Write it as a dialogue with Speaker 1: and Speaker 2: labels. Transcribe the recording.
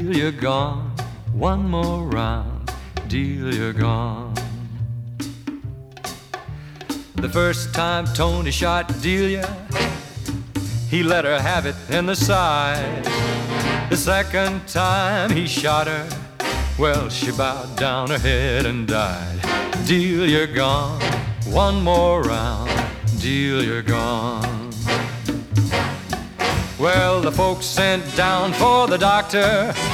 Speaker 1: Deal, you're gone. One more round. Deal, you're gone. The first time Tony shot Delia, he let her have it in the side. The second time he shot her, well, she bowed down her head and died. Deal, you're gone. One more round. Deal, you're gone. Well, the folks sent down for the doctor.